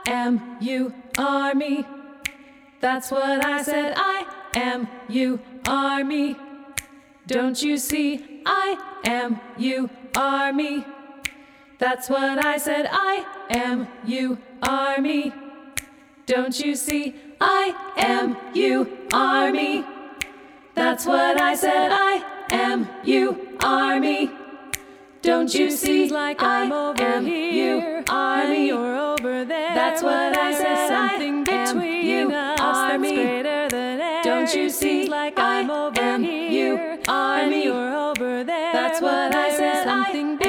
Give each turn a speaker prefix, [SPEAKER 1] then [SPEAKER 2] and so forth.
[SPEAKER 1] am you are me. That's what I said. I am you are me. Don't you see? I am you are me. That's what I said. I am you are me. Don't you see? I am you are me. That's what I said. I am you are me. Don't you see?
[SPEAKER 2] Like
[SPEAKER 1] I
[SPEAKER 2] I'm over
[SPEAKER 1] am
[SPEAKER 2] here
[SPEAKER 1] you are
[SPEAKER 2] and
[SPEAKER 1] me.
[SPEAKER 2] you're over there.
[SPEAKER 1] That's what I said.
[SPEAKER 2] Something
[SPEAKER 1] I am
[SPEAKER 2] between
[SPEAKER 1] you
[SPEAKER 2] us
[SPEAKER 1] are
[SPEAKER 2] that's
[SPEAKER 1] me.
[SPEAKER 2] greater than air.
[SPEAKER 1] Don't you
[SPEAKER 2] It seems
[SPEAKER 1] see?
[SPEAKER 2] like I'm
[SPEAKER 1] I
[SPEAKER 2] over
[SPEAKER 1] am
[SPEAKER 2] here
[SPEAKER 1] you are
[SPEAKER 2] and
[SPEAKER 1] me.
[SPEAKER 2] you're over there.
[SPEAKER 1] That's
[SPEAKER 2] but
[SPEAKER 1] what I
[SPEAKER 2] there is
[SPEAKER 1] said.
[SPEAKER 2] something